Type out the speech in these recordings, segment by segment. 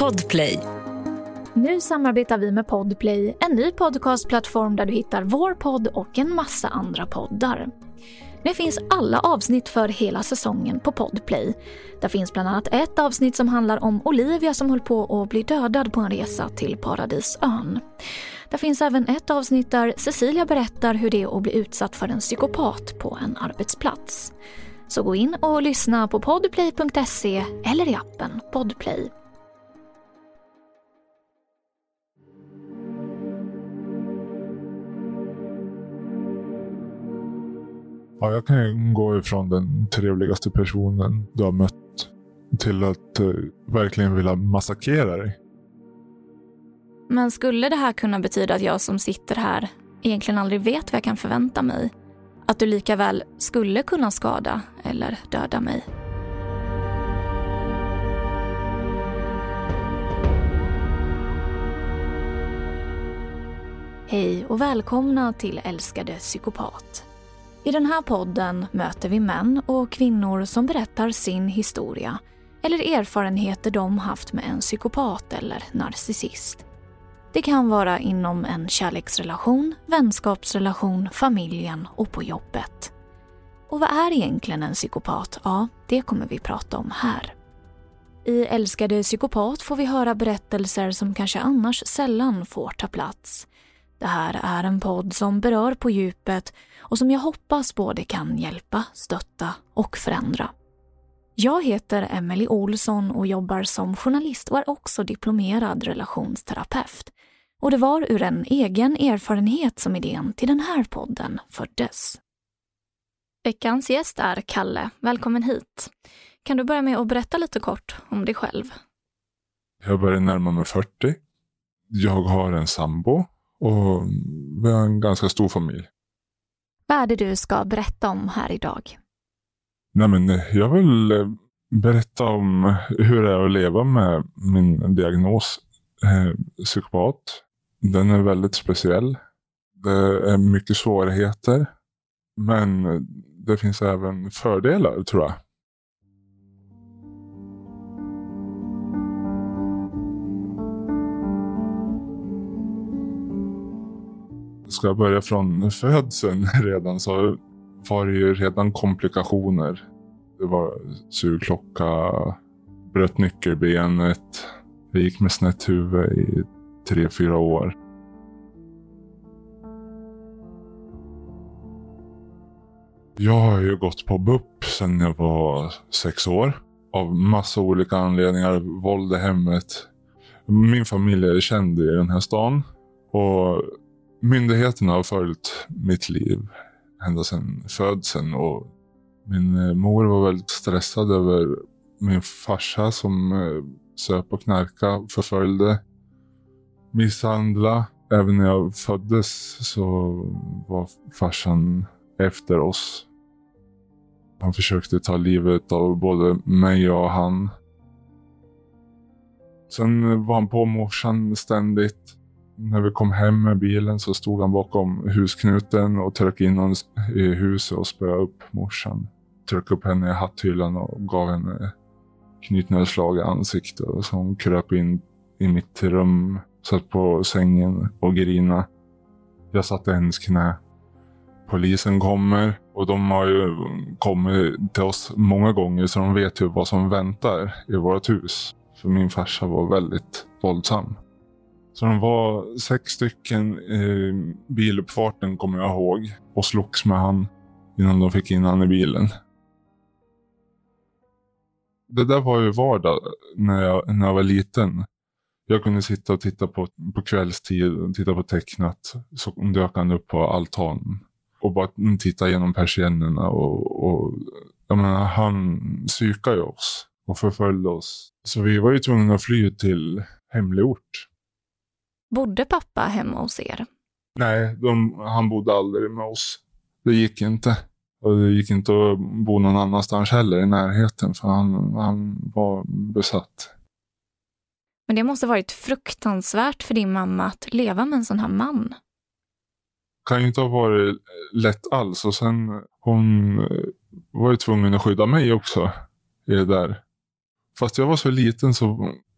Podplay. Nu samarbetar vi med Podplay, en ny podcastplattform där du hittar vår podd och en massa andra poddar. Det finns alla avsnitt för hela säsongen på Podplay. Där finns bland annat ett avsnitt som handlar om Olivia som höll på att bli dödad på en resa till Paradisön. Där finns även ett avsnitt där Cecilia berättar hur det är att bli utsatt för en psykopat på en arbetsplats. Så gå in och lyssna på podplay.se eller i appen Podplay. Ja, jag kan ju gå ifrån den trevligaste personen du har mött till att verkligen vilja massakrera dig. Men skulle det här kunna betyda att jag som sitter här egentligen aldrig vet vad jag kan förvänta mig? Att du lika väl skulle kunna skada eller döda mig? Hej och välkomna till Älskade psykopat. I den här podden möter vi män och kvinnor som berättar sin historia eller erfarenheter de haft med en psykopat eller narcissist. Det kan vara inom en kärleksrelation, vänskapsrelation, familjen och på jobbet. Och vad är egentligen en psykopat? Ja, det kommer vi prata om här. I Älskade psykopat får vi höra berättelser som kanske annars sällan får ta plats. Det här är en podd som berör på djupet och som jag hoppas både kan hjälpa, stötta och förändra. Jag heter Emelie Olsson och jobbar som journalist och är också diplomerad relationsterapeut. Och det var ur en egen erfarenhet som idén till den här podden föddes. Veckans gäst är Kalle. Välkommen hit. Kan du börja med att berätta lite kort om dig själv? Jag börjar närma mig 40. Jag har en sambo och vi har en ganska stor familj. Vad är det du ska berätta om här idag? Nej, men jag vill berätta om hur det är att leva med min diagnos psykopat. Den är väldigt speciell. Det är mycket svårigheter. Men det finns även fördelar, tror jag. Ska jag börja från födseln redan så var det ju redan komplikationer. Det var sugklocka, bröt nyckelbenet. Jag gick med snett huvud i 3-4 år. Jag har ju gått på BUP sedan jag var 6 år. Av massa olika anledningar. Våld i hemmet. Min familj är känd i den här stan. Och myndigheterna har följt mitt liv ända sedan födseln. Och min mor var väldigt stressad över min farsa som söp och knarka, förföljde, misshandla. Även när jag föddes så var farsan efter oss. Han försökte ta livet av både mig och han. Sen var han på morsan ständigt. När vi kom hem med bilen så stod han bakom husknuten och tryckte in oss i huset och spöade upp morsan. Tryckte upp henne i hatthyllan och gav henne knytnävsslag i ansiktet. Så hon kröp in i mitt rum, satt på sängen och grina. Jag satt i hennes knä. Polisen kommer och de har ju kommit till oss många gånger så de vet ju vad som väntar i vårt hus. För min farsa var väldigt våldsam. Så de var 6 stycken i biluppfarten, kommer jag ihåg. Och slogs med han innan de fick in han i bilen. Det där var ju vardag när jag var liten. Jag kunde sitta och titta på kvällstid och titta på tecknat. Så dök han upp på altan. Och bara titta genom persiennerna. Och jag menar, han psykade ju oss och förföljde oss. Så vi var ju tvungna att fly till hemlig ort. Bodde pappa hemma hos er? Nej, han bodde aldrig med oss. Det gick inte. Och det gick inte att bo någon annanstans heller i närheten. För han var besatt. Men det måste varit fruktansvärt för din mamma att leva med en sån här man. Kan ju inte ha varit lätt alls. Och sen hon var ju tvungen att skydda mig också i det där. Fast jag var så liten så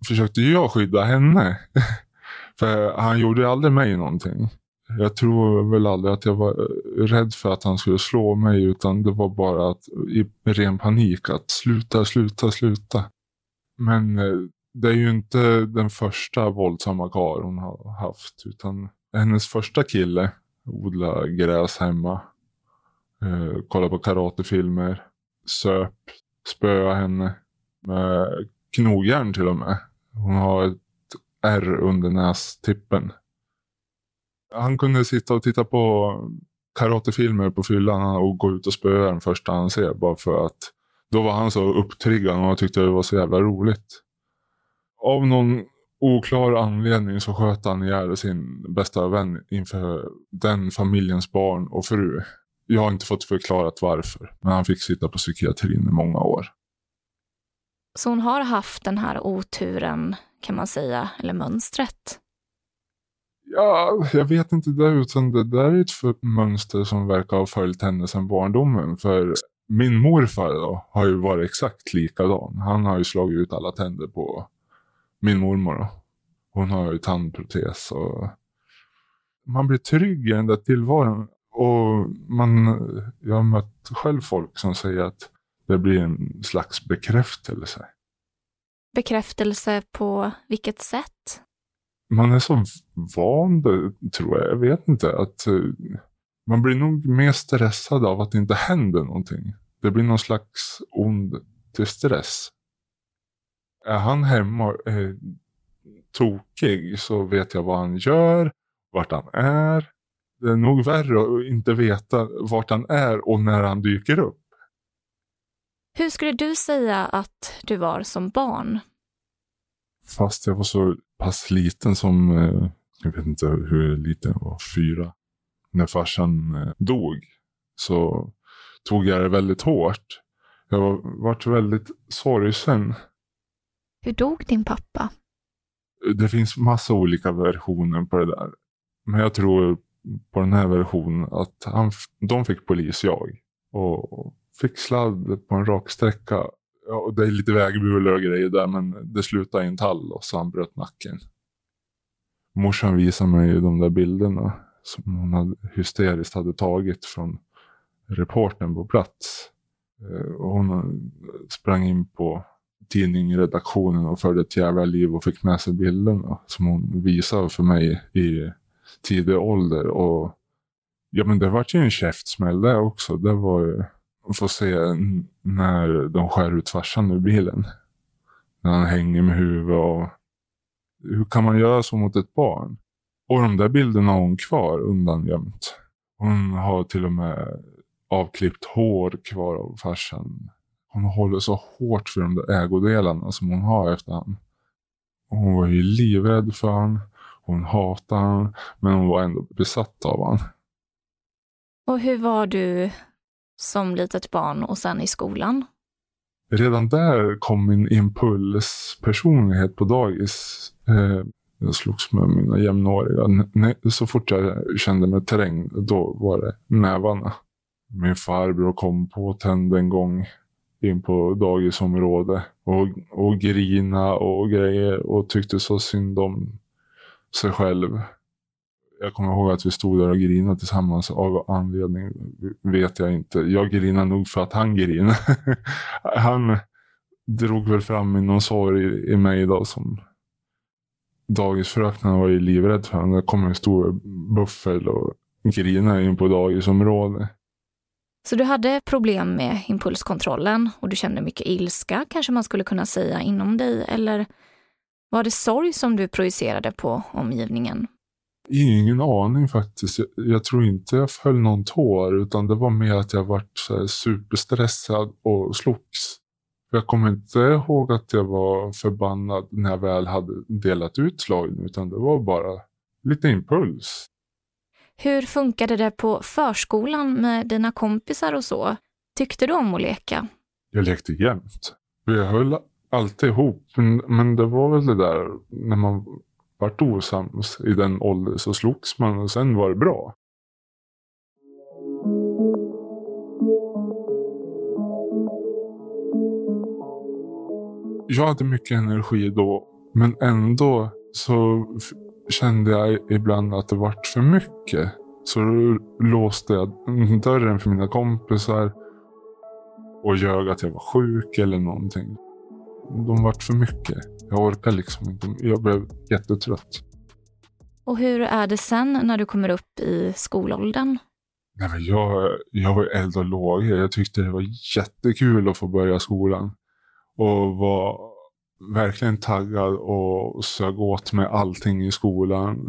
försökte jag skydda henne. För han gjorde aldrig mig någonting. Jag tror väl aldrig att jag var rädd för att han skulle slå mig, utan det var bara att i ren panik att sluta. Men det är ju inte den första våldsamma karl hon har haft, utan hennes första kille odlar gräs hemma, kollar på karatefilmer, spöa henne med knogjärn till och med. Hon har ett ärr under nästippen. Han kunde sitta och titta på karatefilmer på fyllan och gå ut och spöa den första han ser, bara för att då var han så upptriggad och jag tyckte det var så jävla roligt. Av någon oklar anledning så sköt han ihjäl sin bästa vän inför den familjens barn och fru. Jag har inte fått förklarat varför, men han fick sitta på psykiatrin i många år. Så hon har haft den här oturen, kan man säga, eller mönstret? Ja, jag vet inte det, utan det där är ett mönster som verkar ha följt henne sedan barndomen. För min morfar då har ju varit exakt likadan. Han har ju slagit ut alla tänder på min mormor då. Hon har ju tandprotes och man blir trygg i den där tillvaron. Och jag har mött själv folk som säger att det blir en slags bekräftelse. Bekräftelse på vilket sätt? Man är så van, tror jag vet inte, att man blir nog mer stressad av att det inte händer någonting. Det blir någon slags ond till stress. Är han hemma tokig så vet jag vad han gör, vart han är. Det är nog värre att inte veta vart han är och när han dyker upp. Hur skulle du säga att du var som barn? Fast jag var så pass liten som, jag vet inte hur liten jag var, 4. När farsan dog så tog jag det väldigt hårt. Jag var väldigt sorgsen. Hur dog din pappa? Det finns massa olika versioner på det där. Men jag tror på den här versionen att de fick polis, jag. Och fick sladd på en rak sträcka. Ja, och det är lite vägbulor och grejer där, men det slutade i en tall och så han bröt nacken. Morsan visade mig de där bilderna som hon hysteriskt hade tagit från reportern på plats. Och hon sprang in på tidningsredaktionen och förde ett jävla liv och fick med sig bilderna som hon visade för mig i tidig ålder. Och ja, men det var ju en käftsmäll där också. Det var ju, får se när de skär ut farsan ur bilen. När han hänger med huvudet och hur kan man göra så mot ett barn? Och de där bilderna har hon kvar undangömt. Hon har till och med avklippt hår kvar av farsan. Hon håller så hårt för de där ägodelarna som hon har efter han. Hon var ju livrädd för han. Hon hatade han. Men hon var ändå besatt av han. Och hur var du som litet barn och sen i skolan? Redan där kom min impulspersonlighet på dagis. Jag slogs med mina jämnåriga. Så fort jag kände mig trängd, då var det nävarna. Min farbror kom på tände en gång in på dagisområde och grina och grejer och tyckte så synd om sig själv. Jag kommer ihåg att vi stod där och grinade tillsammans av anledning vet jag inte. Jag grinade nog för att han grinade. Han drog väl fram i någon sorg i mig då som dagisfröknarna var ju livrädd för. Det kom en stor buffel och grinade in på dagisområdet. Så du hade problem med impulskontrollen och du kände mycket ilska, kanske man skulle kunna säga, inom dig, eller var det sorg som du projicerade på omgivningen? Ingen aning faktiskt. Jag tror inte jag föll någon tår, utan det var mer att jag var superstressad och slogs. Jag kommer inte ihåg att jag var förbannad när jag väl hade delat ut slagen, utan det var bara lite impuls. Hur funkade det på förskolan med dina kompisar och så? Tyckte du om att leka? Jag lekte jämt. Vi höll alltid ihop, men det var väl det där när man vart osams i den åldern så slogs man och sen var det bra. Jag hade mycket energi då Men ändå så kände jag ibland att det vart för mycket. Så då låste jag dörren för mina kompisar och ljög att jag var sjuk eller någonting. De vart för mycket. Jag orkade liksom inte. Jag blev jättetrött. Och hur är det sen när du kommer upp i skolåldern? Nej, men jag var eld och låg. Jag tyckte det var jättekul att få börja skolan. Och var verkligen taggad och sög åt med allting i skolan.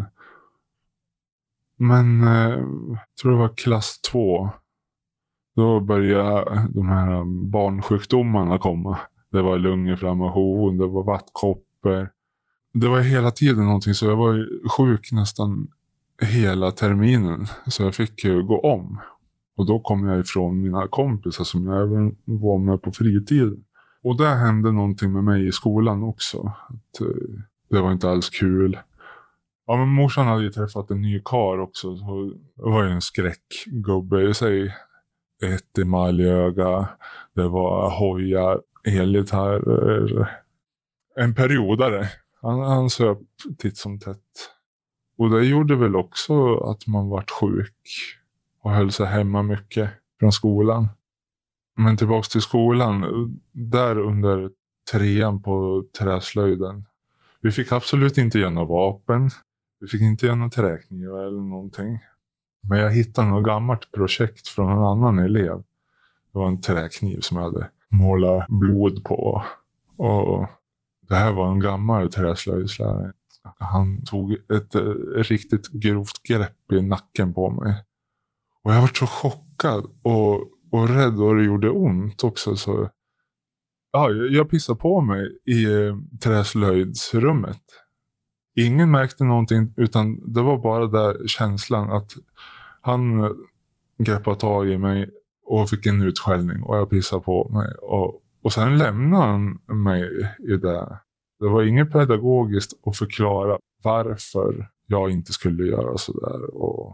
Men jag tror det var klass 2. Då började de här barnsjukdomarna komma. Det var lunginflammation, det var vattkoppor. Det var hela tiden någonting, så jag var sjuk nästan hela terminen. Så jag fick gå om. Och då kom jag ifrån mina kompisar som jag även var med på fritiden. Och där hände någonting med mig i skolan också. Att, det var inte alls kul. Ja, men morsan hade ju träffat en ny karl också. Så det var ju en skräckgubbe i sig. Ett emaljöga. Det var hojar, elgitarrer. En periodare. Han söp titt som tätt. Och det gjorde väl också att man vart sjuk. Och höll sig hemma mycket från skolan. Men tillbaks till skolan. Där under 3:an på träslöjden. Vi fick absolut inte göra några vapen. Vi fick inte göra några träknivar eller någonting. Men jag hittade något gammalt projekt från en annan elev. Det var en träkniv som jag hade målat blod på. Och det här var en gammal träslöjdslärare. Han tog ett riktigt grovt grepp i nacken på mig. Och jag var så chockad och rädd, och det gjorde ont också. Så ja, jag pissade på mig i träslöjdsrummet. Ingen märkte någonting, utan det var bara där känslan att han greppade tag i mig och fick en utskällning, och jag pissade på mig. Och sen lämnade han mig i det. Det var inget pedagogiskt att förklara varför jag inte skulle göra sådär.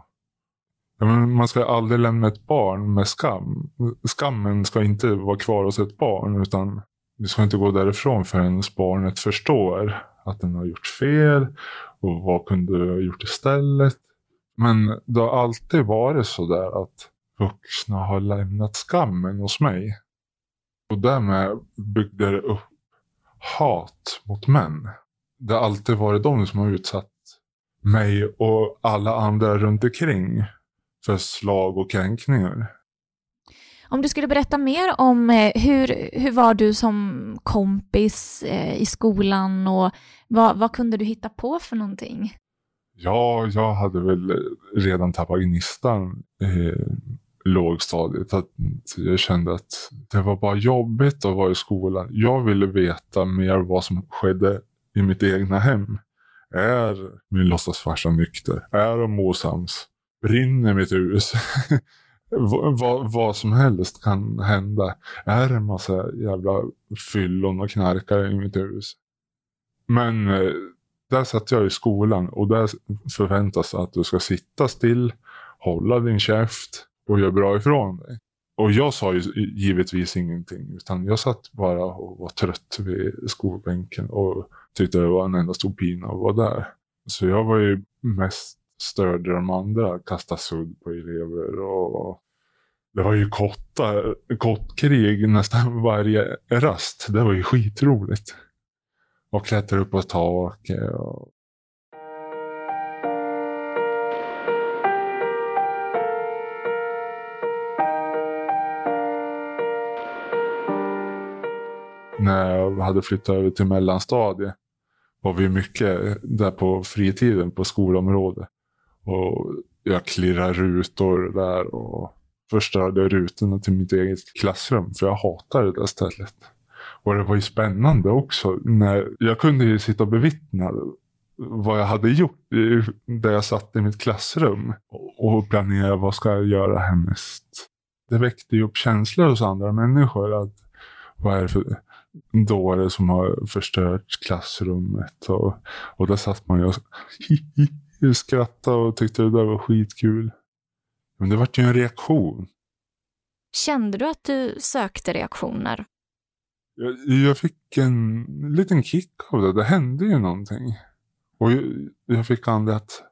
Man ska aldrig lämna ett barn med skam. Skammen ska inte vara kvar hos ett barn, utan du ska inte gå därifrån förrän barnet förstår att den har gjort fel och vad kunde du ha gjort istället. Men det har alltid varit så där att vuxna har lämnat skammen hos mig. Och därmed byggde det upp hat mot män. Det har alltid varit de som har utsatt mig och alla andra runt omkring för slag och kränkningar. Om du skulle berätta mer om hur var du som kompis i skolan, och vad kunde du hitta på för någonting? Ja, jag hade väl redan tappat gnistan i lågstadiet. Att jag kände att det var bara jobbigt att vara i skolan. Jag ville veta mer vad som skedde i mitt egna hem. Är min låtsasfarsa nykter? Är de osams? Brinner mitt hus? vad som helst kan hända. Är det en massa jävla fyllon och knarkare i mitt hus? Men där satt jag i skolan, och där förväntas att du ska sitta still, hålla din käft och göra bra ifrån dig. Och jag sa ju givetvis ingenting, utan jag satt bara och var trött vid skolbänken och tyckte det var en enda stor pina att vara där. Så jag var ju mest störde de andra, kasta sudd på elever, och det var ju kottkrig nästan varje rast. Det var ju skitroligt. Och klättra upp på taket. När jag hade flyttat över till mellanstadiet var vi mycket där på fritiden på skolområdet. Och jag klirrade rutor där och förstörde rutorna till mitt eget klassrum, för jag hatade det där stället. Och det var ju spännande också. När jag kunde ju sitta och bevittna vad jag hade gjort där jag satt i mitt klassrum. Och planera vad ska jag göra härnäst. Det väckte ju upp känslor hos andra människor. Att vad är det för dåre som har förstört klassrummet. Och där satt man ju och skrattade och tyckte det där var skitkul. Men det var ju en reaktion. Kände du att du sökte reaktioner? Jag fick en liten kick av det. Det hände ju någonting. Och jag fick anledning att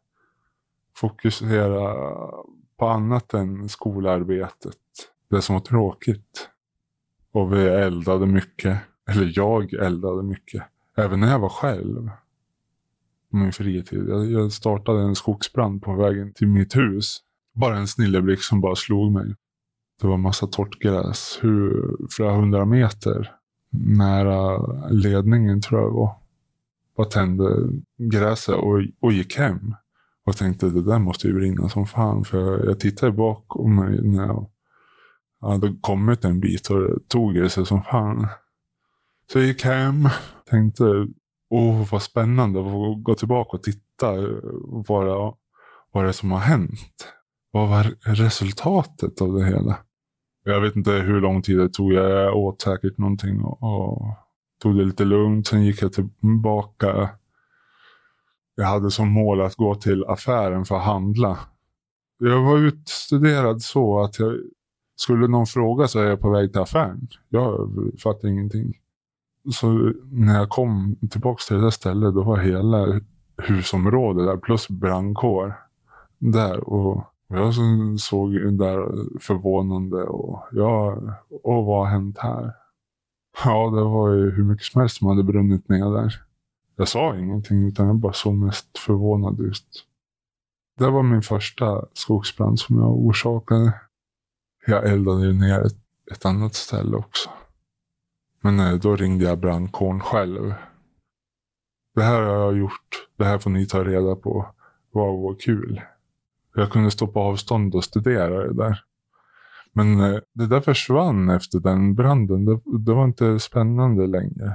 fokusera på annat än skolarbetet. Det som var tråkigt. Och vi eldade mycket. Eller jag eldade mycket. Även när jag var själv. På min fritid. Jag startade en skogsbrand på vägen till mitt hus. Bara en snilleblick som bara slog mig. Det var massa torrt gräs. Flera 100 meter nära ledningen tror jag var. Bara tände gräset och gick hem. Och tänkte det där måste ju brinna som fan. För jag tittade bakom mig när jag hade kommit en bit och det tog det sig som fan. Så jag gick hem. Tänkte vad spännande att gå tillbaka och titta vad det är som har hänt. Vad var resultatet av det hela? Jag vet inte hur lång tid det tog. Jag åt säkert någonting och tog det lite lugnt. Sen gick jag tillbaka. Jag hade som mål att gå till affären för att handla. Jag var utstuderad så att skulle någon fråga så är jag på väg till affären. Jag fattar ingenting. Så när jag kom tillbaka till det där stället då var hela husområdet där plus brandkår där och jag såg där förvånande och vad har hänt här? Ja, det var ju hur mycket som helst som hade brunnit ner där. Jag sa ingenting utan jag bara såg mest förvånad ut. Det var min första skogsbrand som jag orsakade. Jag eldade ner ett annat ställe också. Men då ringde jag brandkåren själv. Det här har jag gjort. Det här får ni ta reda på. Vad kul. Jag kunde stå på avstånd och studera det där. Men det där försvann efter den branden. Det var inte spännande längre.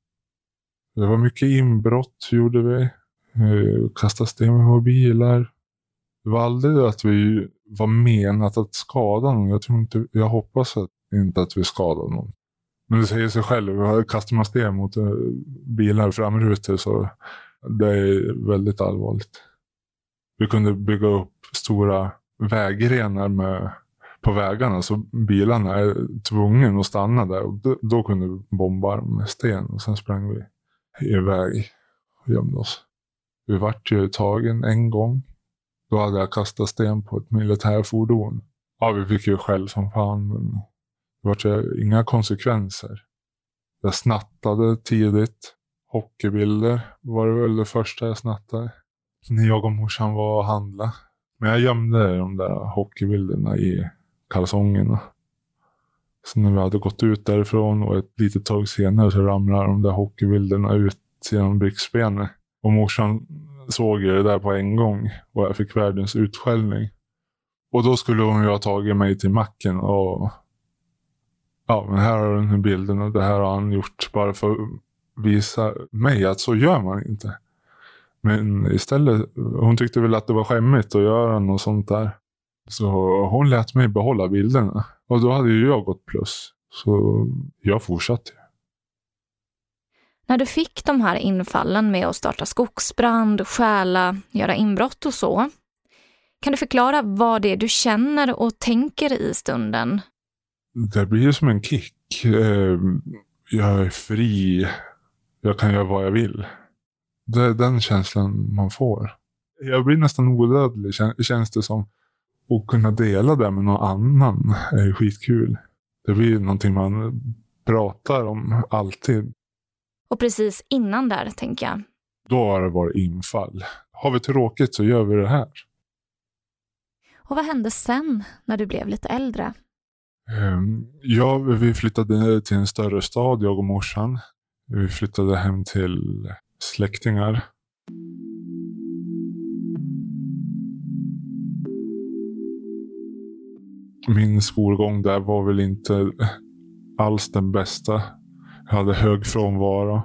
Det var mycket inbrott gjorde vi. Kastade sten på bilar. Det var aldrig att vi var menat att skada någon. Jag hoppas inte att vi skadade någon. Men det säger sig själv. Kastar man sten mot bilar framrutor så det är väldigt allvarligt. Vi kunde bygga upp stora vägrenar på vägarna så bilarna är tvungna att stanna där. Och då kunde vi bomba med sten och sen sprang vi iväg och gömde oss. Vi vart ju tagen en gång. Då hade jag kastat sten på ett militärfordon. Ja, vi fick ju skäll som fan men det var ju inga konsekvenser. Jag snattade tidigt. Hockeybilder var det väl det första jag snattade. När jag och morsan var och handla. Men jag gömde de där hockeybilderna i kalsongerna. Så när vi hade gått ut därifrån och ett litet tag senare så ramlade de där hockeybilderna ut genom bricksbenet. Och morsan såg det där på en gång och jag fick världens utskällning. Och då skulle hon ju ha tagit mig till macken och ja, men här har den här bilden och det här har han gjort bara för att visa mig att så gör man inte. Men istället, hon tyckte väl att det var skämmigt att göra något sånt där. Så hon lät mig behålla bilderna. Och då hade ju jag gått plus. Så jag fortsatte. När du fick de här infallen med att starta skogsbrand, stjäla, göra inbrott och så. Kan du förklara vad det är du känner och tänker i stunden? Det blir som en kick. Jag är fri. Jag kan göra vad jag vill. Det är den känslan man får. Jag blir nästan odödlig känns det som. Och kunna dela det med någon annan är skitkul. Det blir någonting man pratar om alltid. Och precis innan där, tänker jag. Då har det varit infall. Har vi tråkigt så gör vi det här. Och vad hände sen när du blev lite äldre? Ja, vi flyttade till en större stad, jag och morsan. Vi flyttade hem till släktingar. Min skolgång där var väl inte alls den bästa. Jag hade hög frånvaro.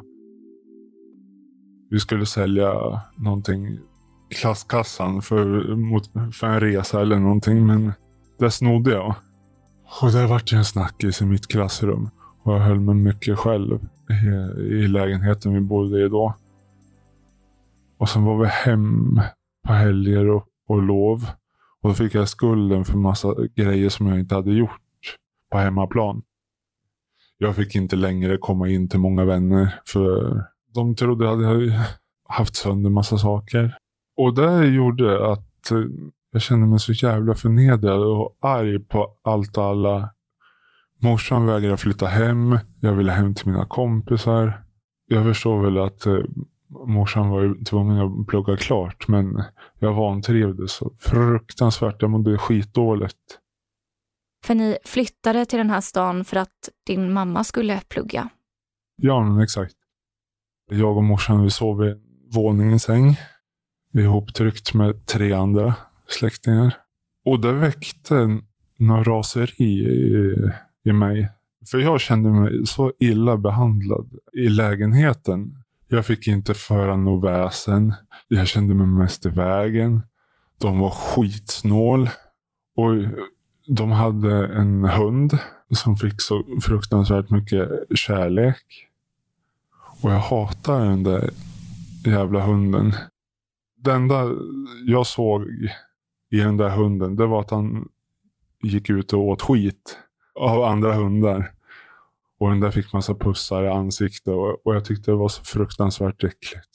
Vi skulle sälja någonting i klasskassan för en resa eller någonting, men det snodde jag. Och det var ju en snackis i mitt klassrum. Och jag höll mig mycket själv i lägenheten vi bodde i då. Och sen var vi hem på helger och lov. Och då fick jag skulden för massa grejer som jag inte hade gjort på hemmaplan. Jag fick inte längre komma in till många vänner. För de trodde att jag haft sönder massa saker. Och det gjorde att jag kände mig så jävla förnedrad och arg på allt och alla. Morsan vägrade flytta hem. Jag ville hem till mina kompisar. Jag förstår väl att morsan var ju tvungen att plugga klart. Men jag vantrivdes så fruktansvärt. Jag mådde skitdåligt. För ni flyttade till den här stan för att din mamma skulle plugga? Ja, men exakt. Jag och morsan, vi sov i våningens säng. Ihoptryckt med 3 andra släktingar. Och det väckte någon raseri i mig. För jag kände mig så illa behandlad i lägenheten. Jag fick inte föra något väsen. Jag kände mig mest i vägen. De var skitsnål. Och de hade en hund som fick så fruktansvärt mycket kärlek. Och jag hatar den där jävla hunden. Det enda jag såg i den där hunden, det var att han gick ut och åt skit av andra hundar. Och den där fick massa pussar i ansiktet och jag tyckte det var så fruktansvärt äckligt.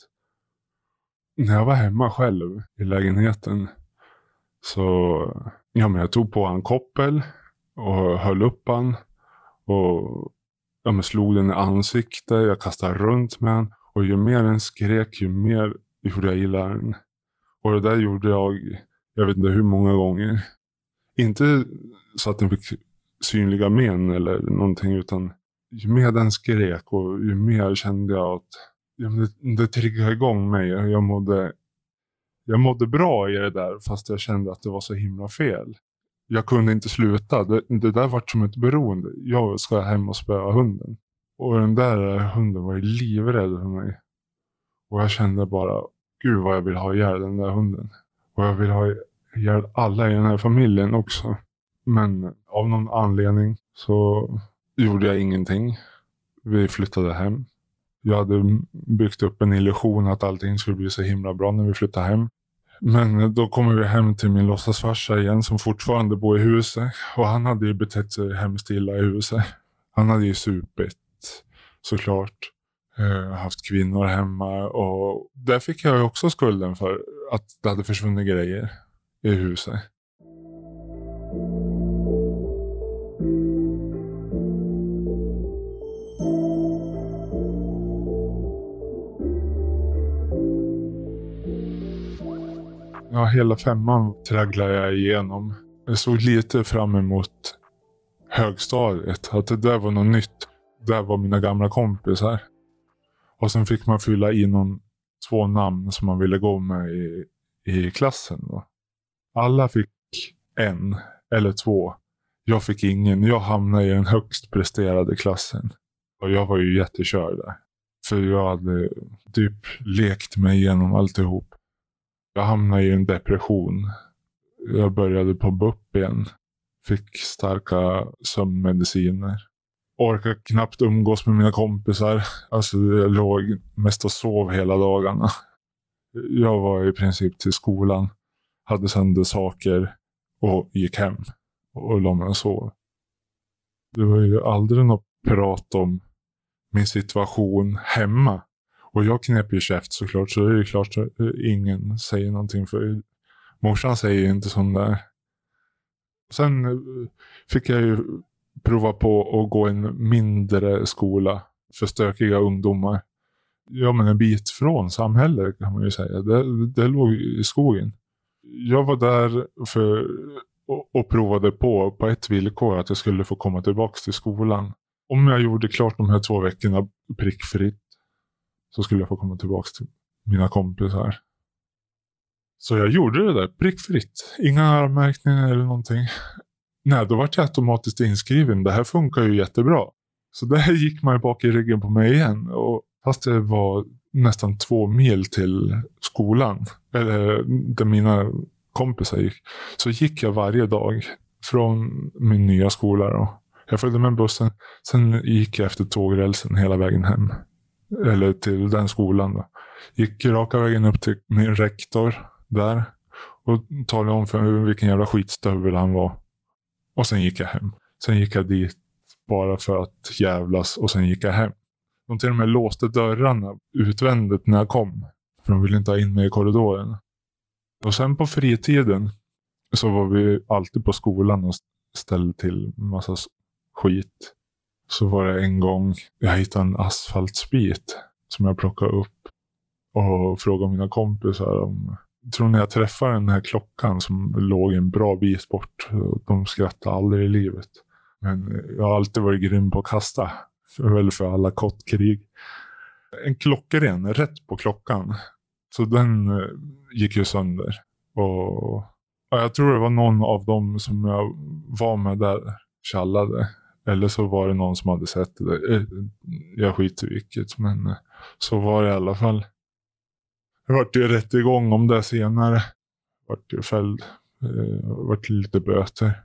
När jag var hemma själv i lägenheten så men jag tog på en koppel och höll upp han och slog den i ansiktet. Jag kastade runt med han och ju mer den skrek, ju mer gjorde jag illa den. Och det där gjorde jag vet inte hur många gånger. Inte så att den fick synliga men eller någonting, utan ju mer den skrek och ju mer kände jag att det triggade igång mig. Jag mådde bra i det där, fast jag kände att det var så himla fel. Jag kunde inte sluta. Det där var som ett beroende. Jag ska hem och spöa hunden. Och den där hunden var ju livrädd för mig. Och jag kände bara, gud vad jag vill ha ihjäl den där hunden. Och jag vill ha ihjäl alla i den här familjen också. Men av någon anledning så gjorde jag ingenting. Vi flyttade hem. Jag hade byggt upp en illusion att allting skulle bli så himla bra när vi flyttade hem. Men då kommer vi hem till min låtsasfarsa igen som fortfarande bor i huset. Och han hade ju betett sig hemskt illa i huset. Han hade ju supit, såklart. Haft kvinnor hemma. Och där fick jag ju också skulden för att det hade försvunnit grejer i huset. Ja, hela 5:an tragglade jag igenom. Jag såg lite fram emot högstadiet. Att det där var något nytt. Där var mina gamla kompisar. Och sen fick man fylla in 2 namn som man ville gå med i klassen då. Alla fick 1 eller 2. Jag fick ingen. Jag hamnade i den högst presterade klassen. Och jag var ju jättekörd där. För jag hade typ lekt mig igenom alltihop. Jag hamnade i en depression. Jag började på BUP igen. Fick starka sömnmediciner. Orkade knappt umgås med mina kompisar. Alltså jag låg mest och sov hela dagarna. Jag var i princip till skolan. Hade sönder saker. Och gick hem. Och la mig och sov. Det var ju aldrig något prat om min situation hemma. Och jag knep ju käft såklart, så det är ju klart att ingen säger någonting, för morsan säger inte sån där. Sen fick jag ju prova på att gå en mindre skola för stökiga ungdomar. Ja, men en bit från samhället kan man ju säga. Det låg i skogen. Jag var där och provade på ett villkor, att jag skulle få komma tillbaka till skolan. Om jag gjorde klart de här 2 veckorna prickfritt, så skulle jag få komma tillbaka till mina kompisar. Så jag gjorde det där prickfritt. Inga anmärkningar eller någonting. Nej, då var jag automatiskt inskriven. Det här funkar ju jättebra. Så där gick man bak i ryggen på mig igen. Och fast det var nästan 2 mil till skolan, eller där mina kompisar gick, så gick jag varje dag från min nya skola då. Jag följde med bussen. Sen gick jag efter tågrälsen hela vägen hem. Eller till den skolan då. Gick raka vägen upp till min rektor där. Och talade om för vilken jävla skitstövel han var. Och sen gick jag hem. Sen gick jag dit bara för att jävlas, och sen gick jag hem. De till och med låste dörrarna utvändigt när jag kom, för de ville inte ha in mig i korridoren. Och sen på fritiden så var vi alltid på skolan och ställde till massa skit. Så var det en gång jag hittade en asfaltsbit som jag plockade upp och frågade mina kompisar om, tror ni jag träffade den här klockan som låg en bra bit bort? De skrattade aldrig i livet. Men jag har alltid varit grym på att kasta. Väl för alla kottkrig. En klockren rätt på klockan. Så den gick ju sönder. Och jag tror det var någon av dem som jag var med där tjallade. Eller så var det någon som hade sett det. Jag skiter i vilket. Men så var det i alla fall. Det vart ju rätt igång om det senare. Vart ju fälld. Vart lite böter.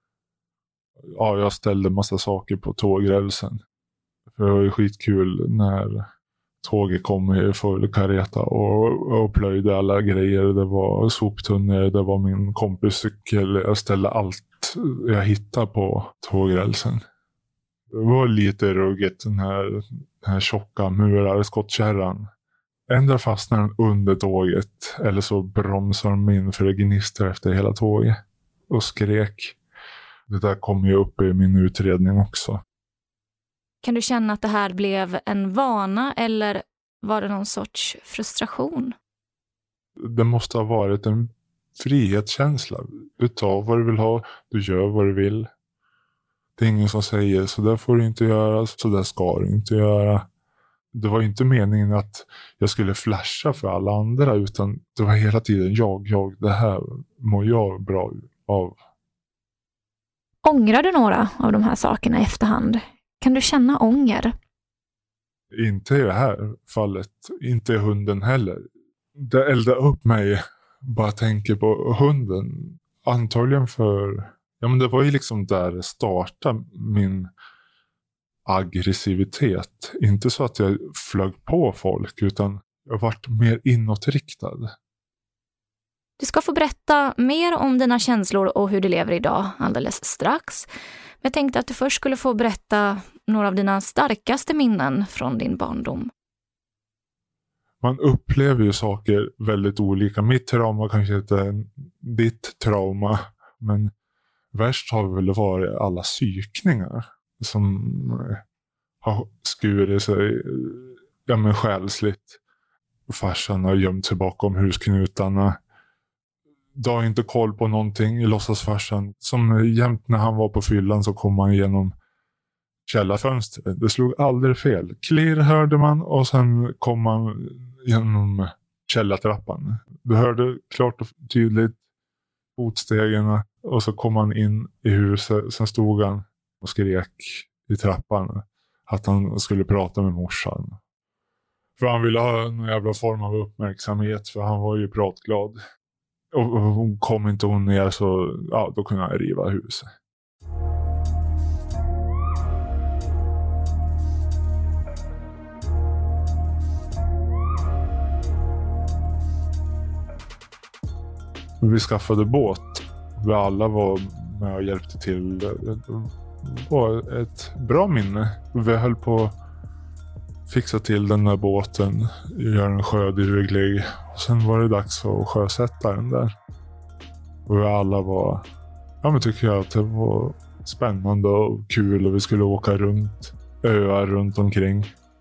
Ja, jag ställde massa saker på tågrälsen. För det var ju skitkul när tåget kom i full kareta och plöjde alla grejer. Det var soptunnor, det var min kompis cykel. Jag ställde allt jag hittade på tågrälsen. Det var lite ruggigt, den här tjocka murar skottkärran. Ändå fastnade den under tåget, eller så bromsade de in för det gnistrar efter hela tåget och skrek. Det där kom ju upp i min utredning också. Kan du känna att det här blev en vana eller var det någon sorts frustration? Det måste ha varit en frihetskänsla. Du tar vad du vill ha, du gör vad du vill. Det är ingen som säger så där får du inte göra, så där ska du inte göra. Det var inte meningen att jag skulle flasha för alla andra, utan det var hela tiden jag, det här mår jag bra av. Ångrar du några av de här sakerna i efterhand? Kan du känna ånger? Inte i det här fallet. Inte i hunden heller. Det eldar upp mig. Bara tänker på hunden. Antagligen för... Ja, men det var ju liksom där det startade min aggressivitet. Inte så att jag flög på folk, utan jag varit mer inåtriktad. Du ska få berätta mer om dina känslor och hur du lever idag alldeles strax. Men jag tänkte att du först skulle få berätta några av dina starkaste minnen från din barndom. Man upplever ju saker väldigt olika. Mitt trauma kanske inte är ditt trauma. Men värst har väl varit alla psykningar som har skurit sig själsligt. Farsan har gömt sig bakom husknutarna. Du har inte koll på någonting i låtsasfarsan. Som jämt när han var på fyllan så kom han igenom källarfönstret. Det slog aldrig fel. Klirr hörde man och sen kom man genom källartrappan. Du hörde klart och tydligt fotstegen och så kom han in i huset. Sen stod han och skrek i trappan att han skulle prata med morsan. För han ville ha en jävla form av uppmärksamhet, för han var ju pratglad. Och kom inte hon ner så då kunde jag riva huset. Vi skaffade båt. Vi alla var med och hjälpte till. Det var ett bra minne. Vi höll på att fixa till den där båten, göra den sjöduglig. Och sen var det dags att sjösätta den där. Och vi alla var... men tycker jag att det var spännande och kul och vi skulle åka runt öar runt omkring.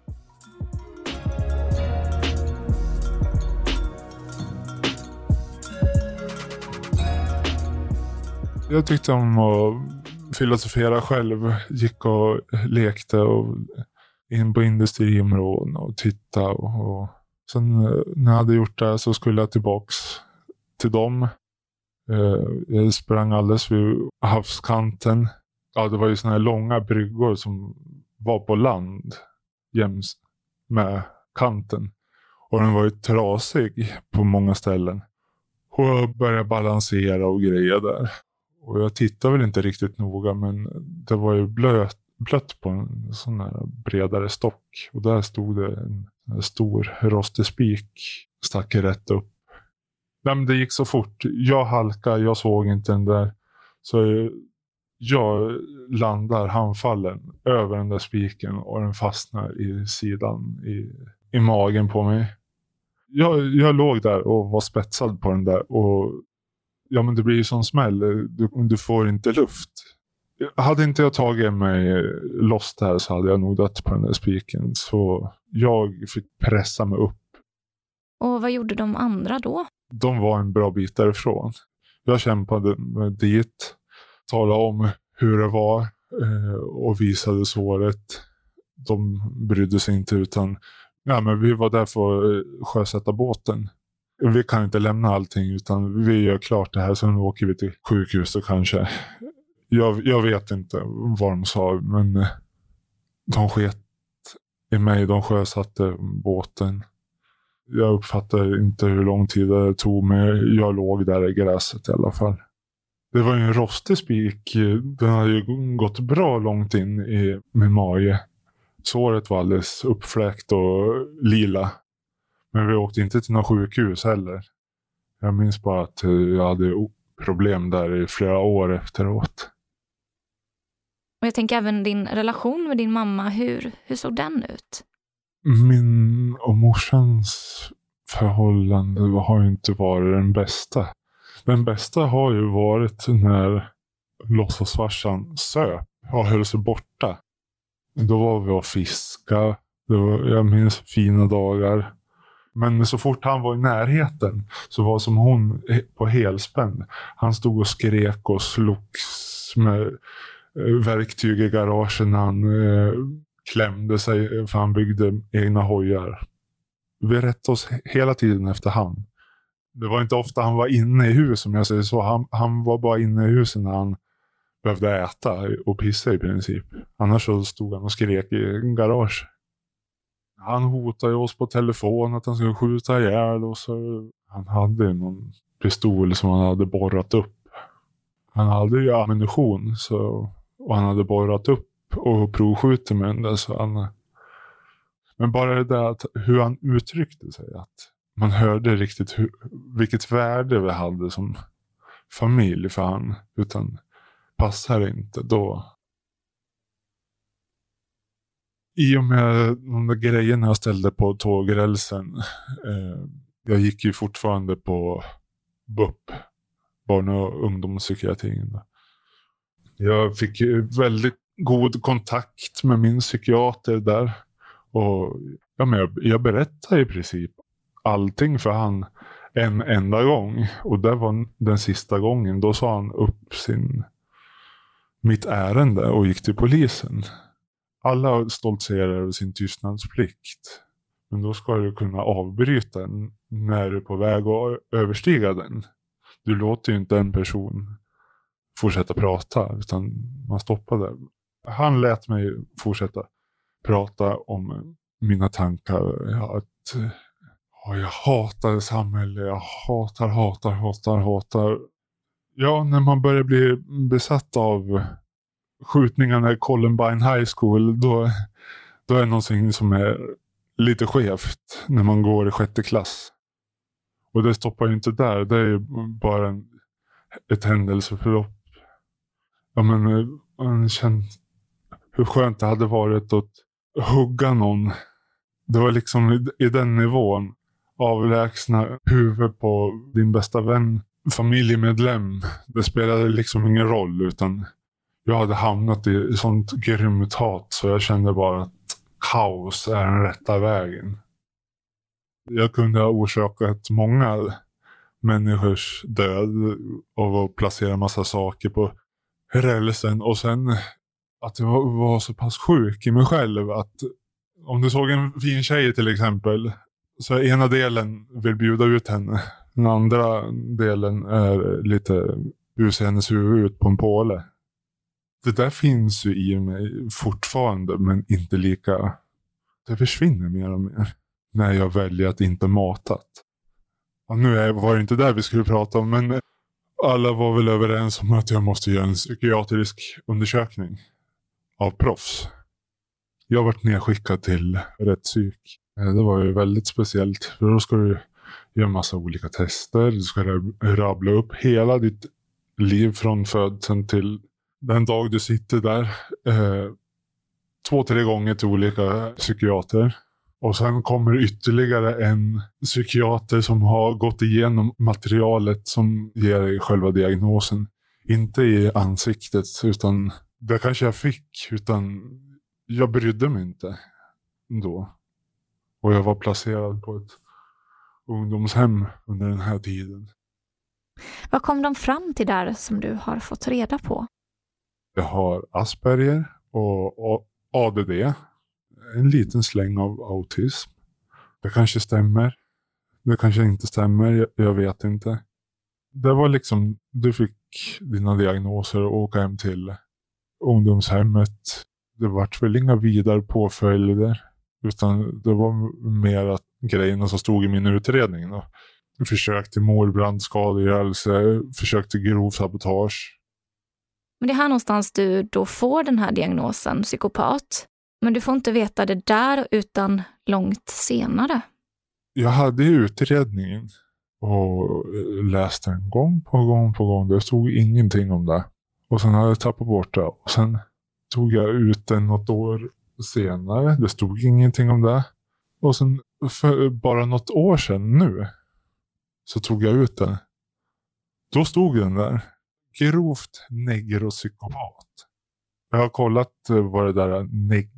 Jag tyckte om att filosofera själv. Gick och lekte och in på industriområden och titta. Och sen när jag hade gjort det så skulle jag tillbaks till dem. Jag sprang alldeles vid havskanten. Ja, det var ju såna här långa bryggor som var på land jäms med kanten. Och den var ju trasig på många ställen. Och jag började balansera och greja där. Och jag tittade väl inte riktigt noga, men det var ju blött på en sån här bredare stock. Och där stod det en stor rostig spik, stack rätt upp. Nej, men det gick så fort. Jag halkade, jag såg inte den där. Så Jag landar handfallen över den där spiken och den fastnar i sidan, i magen på mig. Jag låg där och var spetsad på den där och ja, men det blir ju sån smäll. Du får inte luft. Hade inte jag tagit mig loss där så hade jag nog dött på den där spiken. Så jag fick pressa mig upp. Och vad gjorde de andra då? De var en bra bit därifrån. Jag kämpade med dit. Talade om hur det var och visade såret. De brydde sig inte utan men vi var där för att sjösätta båten. Vi kan inte lämna allting utan vi gör klart det här, sen åker vi till sjukhuset kanske. Jag vet inte vad de sa, men de sket i mig, de sjösatte båten. Jag uppfattar inte hur lång tid det tog, men jag låg där i gräset i alla fall. Det var ju en rostig spik, den hade ju gått bra långt in i min mage. Såret var alldeles uppfläkt och lila. Men vi åkte inte till någon sjukhus heller. Jag minns bara att jag hade problem där i flera år efteråt. Och jag tänker även din relation med din mamma, hur såg den ut? Min och morsans förhållande har ju inte varit den bästa. Den bästa har ju varit när låtsasfarsan söp och höll sig borta. Då var vi och fiska. Jag minns fina dagar. Men så fort han var i närheten så var som hon på helspänn. Han stod och skrek och slogs med verktyg i garagen. Han klämde sig för han byggde egna hojar. Vi rättade oss hela tiden efter han. Det var inte ofta han var inne i huset, om jag säger så. Han var bara inne i huset när han behövde äta och pissa i princip. Annars så stod han och skrek i garage. Han hotade oss på telefon att han skulle skjuta ihjäl och så. Han hade någon pistol som han hade borrat upp. Han hade ju ammunition så, och han hade borrat upp och provskjutit med den där, så han. Men bara det där att hur han uttryckte sig, att man hörde riktigt vilket värde vi hade som familj för han, utan passar inte då. I och med de där grejerna jag ställde på tågrälsen, jag gick ju fortfarande på BUP, barn- och ungdomspsykiatrin. Jag fick väldigt god kontakt med min psykiater där. Och jag berättade i princip allting för han en enda gång. Och det var den sista gången. Då sa han upp mitt ärende och gick till polisen. Alla stoltserar över sin tystnadsplikt. Men då ska du kunna avbryta den när du är på väg att överstiga den. Du låter ju inte en person fortsätta prata, utan man stoppar det. Han lät mig fortsätta prata om mina tankar. Att jag hatar samhället. Jag hatar. Ja, när man börjar bli besatt av skjutningarna i Columbine High School, då är det någonting som är lite skevt när man går i 6:e klass. Och det stoppar ju inte där. Det är ju bara ett händelseförlopp. Ja, men man känner hur skönt det hade varit att hugga någon. Det var liksom i den nivån. Avlägsna huvud på din bästa vän, familjemedlem. Det spelade liksom ingen roll, utan jag hade hamnat i sånt grymt hat så jag kände bara att kaos är den rätta vägen. Jag kunde ha orsakat många människors död och placera massa saker på rälsen, och sen att jag var så pass sjuk i mig själv att om du såg en fin tjej till exempel, så ena delen vill bjuda ut henne, den andra delen är lite busa hennes huvud ut på en påle. Det där finns ju i mig fortfarande, men inte lika. Det försvinner mer och mer när jag väljer att inte matat. Och nu var det inte där vi skulle prata om, men alla var väl överens om att jag måste göra en psykiatrisk undersökning av proffs. Jag varit nedskickad till rättspsyk. Det var ju väldigt speciellt, för då ska du göra massa olika tester. Du ska rabbla upp hela ditt liv från födseln till Den dag du sitter där 2-3 gånger till olika psykiater. Och sen kommer ytterligare en psykiater som har gått igenom materialet som ger dig själva diagnosen. Inte i ansiktet, utan det kanske jag fick, utan jag brydde mig inte då. Och jag var placerad på ett ungdomshem under den här tiden. Vad kom de fram till där som du har fått reda på? Jag har Asperger och ADD. En liten släng av autism. Det kanske stämmer. Det kanske inte stämmer. Jag vet inte. Det var liksom, du fick dina diagnoser och åka hem till ungdomshemmet. Det var väl inga vidare påföljder. Utan det var mer att grejerna som stod i min utredning. Då. Försök till mordbrand, skadegörelse, försök till grov sabotage. Men det är här någonstans du då får den här diagnosen, psykopat. Men du får inte veta det där utan långt senare. Jag hade utredningen och läste den gång på gång. Det stod ingenting om det. Och sen hade jag tappat bort det. Och sen tog jag ut den något år senare. Det stod ingenting om det. Och sen för bara något år sedan nu så tog jag ut den. Då stod den där. Grovt negropsykopat. Jag har kollat vad det där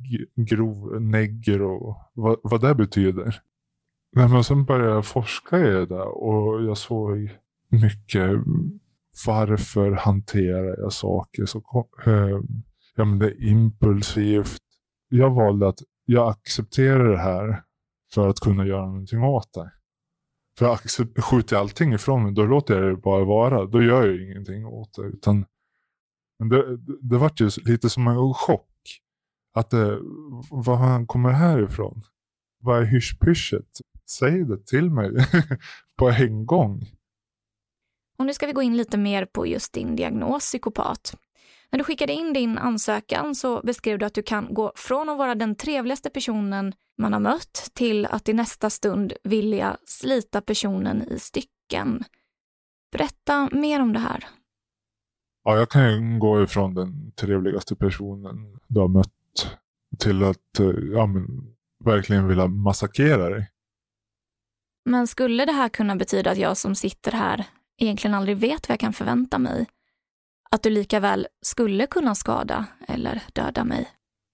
negger och vad det betyder. Men sen började jag forska i det där och jag såg mycket varför hanterar jag saker så ja, men det är impulsivt. Jag valde att jag accepterar det här för att kunna göra någonting åt det. För jag skjuter allting ifrån mig, då låter jag det bara vara. Då gör jag ingenting åt det. Utan, men det var ju lite som en chock. Att vad han kommer härifrån? Vad är hyschpyschet? Säg det till mig på en gång. Och nu ska vi gå in lite mer på just din diagnos psykopat. När du skickade in din ansökan så beskrev du att du kan gå från att vara den trevligaste personen man har mött till att i nästa stund vilja slita personen i stycken. Berätta mer om det här. Ja, jag kan ju gå ifrån den trevligaste personen du har mött till att verkligen vilja massakrera dig. Men skulle det här kunna betyda att jag som sitter här egentligen aldrig vet vad jag kan förvänta mig? Att du lika väl skulle kunna skada eller döda mig?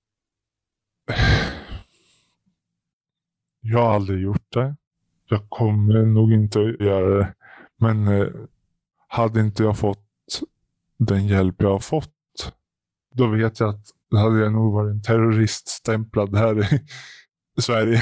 Jag har aldrig gjort det. Jag kommer nog inte att göra det. Men hade inte jag fått den hjälp jag har fått, då vet jag att då hade jag nog varit en terroriststämplad här i Sverige.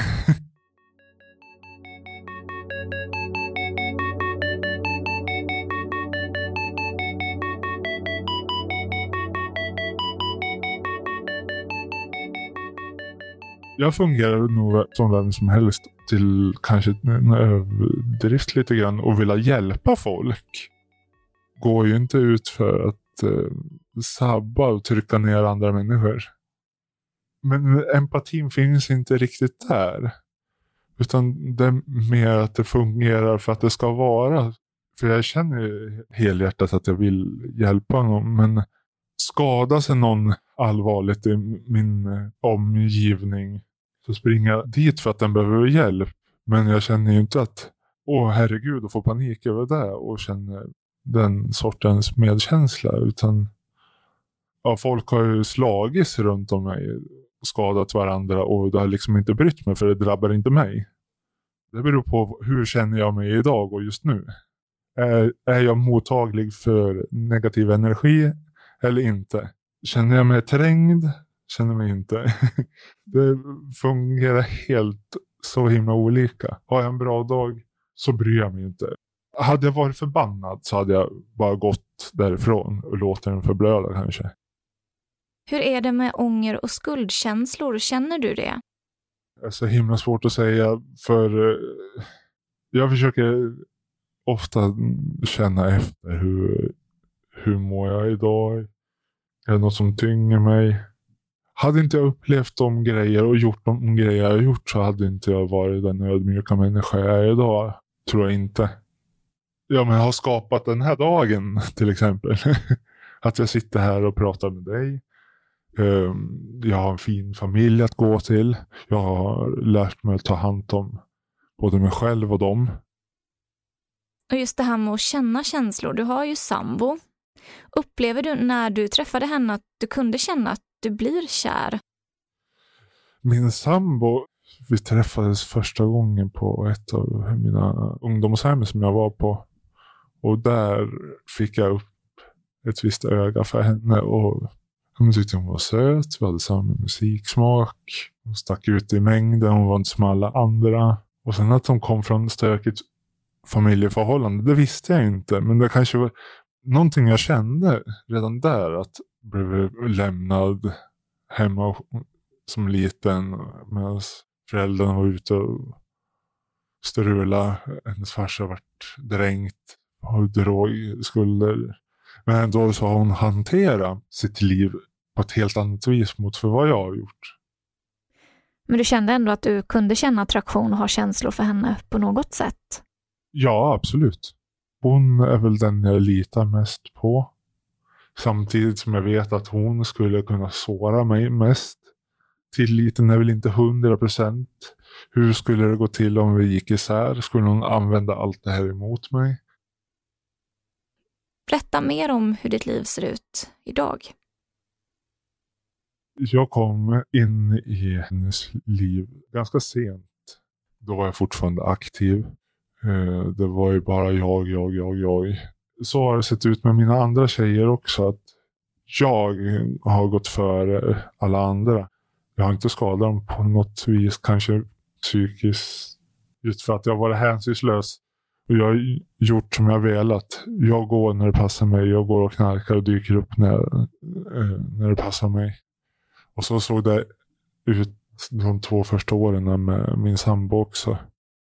Jag fungerar nog som vem som helst till kanske en överdrift lite grann och vilja hjälpa folk. Går ju inte ut för att sabba och trycka ner andra människor. Men empatin finns inte riktigt där. Utan det är mer att det fungerar för att det ska vara. För jag känner helhjärtat att jag vill hjälpa någon. Men skadar sig någon allvarligt i min omgivning så springer jag dit för att den behöver hjälp. Men jag känner ju inte att herregud, och får panik över det och känner den sortens medkänsla. Utan folk har ju slagits runt om mig och skadat varandra och det har liksom inte brytt mig för det drabbar inte mig. Det beror på hur känner jag mig idag och just nu. Är jag mottaglig för negativ energi eller inte? Känner jag mig trängd? Känner mig inte. Det fungerar helt så himla olika. Har jag en bra dag så bryr jag mig inte. Hade jag varit förbannad så hade jag bara gått därifrån och låtit den förblöda kanske. Hur är det med ånger och skuldkänslor? Känner du det? Det är så himla svårt att säga för jag försöker ofta känna efter hur mår jag idag? Är det något som tynger mig? Hade inte jag upplevt de grejer och gjort de grejer jag har gjort så hade inte jag varit den ödmjuka människa jag är idag. Tror jag inte. Ja, men jag har skapat den här dagen till exempel. att jag sitter här och pratar med dig. Jag har en fin familj att gå till. Jag har lärt mig att ta hand om både mig själv och dem. Och just det här med att känna känslor. Du har ju sambo. Upplever du när du träffade henne att du kunde känna att du blir kär? Min sambo, vi träffades första gången på ett av mina ungdomshem som jag var på. Och där fick jag upp ett visst öga för henne. Och jag tyckte hon var söt. Vi hade samma musiksmak. Hon stack ut i mängden. Hon var inte som alla andra. Och sen att hon kom från stökigt familjeförhållande, det visste jag inte. Men det kanske var någonting jag kände redan där. Att jag blev lämnad hemma som liten medan föräldrarna var ute och strula. Hennes farsa varit dränkt av drogskulder. Men ändå så har hon hanterat sitt liv på ett helt annat vis mot för vad jag har gjort. Men du kände ändå att du kunde känna attraktion och ha känslor för henne på något sätt? Ja, absolut. Hon är väl den jag litar mest på. Samtidigt som jag vet att hon skulle kunna såra mig mest. Tilliten är väl inte 100%. Hur skulle det gå till om vi gick isär? Skulle hon använda allt det här emot mig? Berätta mer om hur ditt liv ser ut idag. Jag kom in i hennes liv ganska sent. Då var jag fortfarande aktiv. Det var ju bara jag. Så har det sett ut med mina andra tjejer också. Att jag har gått före alla andra. Jag har inte skadat dem på något vis. Kanske psykiskt. Just för att jag var hänsynslös. Och jag har gjort som jag velat. Jag går när det passar mig. Jag går och knarkar och dyker upp när det passar mig. Och så såg det ut de 2 första åren med min sambo också.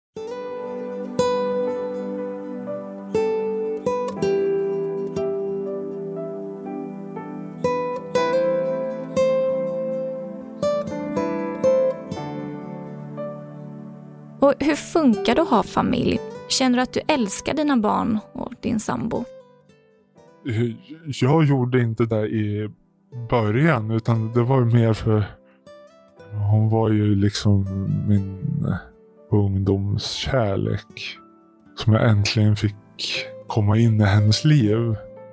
Och hur funkar det att ha familj? Känner du att du älskar dina barn och din sambo? Jag gjorde inte det i början, utan det var ju mer för hon var ju liksom min ungdomskärlek som jag äntligen fick komma in i hennes liv.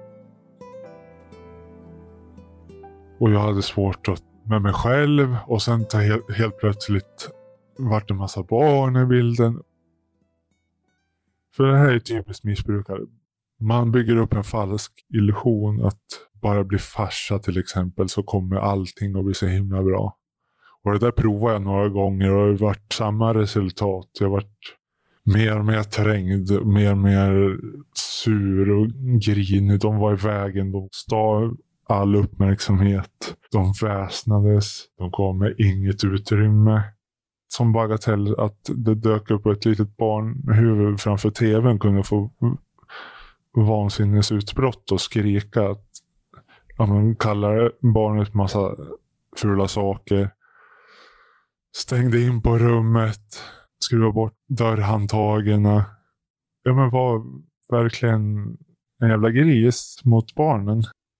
Och jag hade svårt att med mig själv och sen helt plötsligt vart en massa barn i bilden. För det här är typiskt missbrukare. Man bygger upp en falsk illusion att bara bli farsa till exempel så kommer allting att bli så himla bra. Och det där provade jag några gånger och det har varit samma resultat. Jag har varit mer och mer trängd, mer och mer sur och grinig. De var i vägen, de stal all uppmärksamhet. De väsnades, de gav mig inget utrymme. Som bagatell att det dök upp ett litet barnhuvud framför tvn kunde få vansinnesutbrott och skrika att man kallar barnet massa fula saker. Stängde in på rummet, skruva bort dörrhandtagerna. Ja, men var verkligen en jävla gris mot barnen.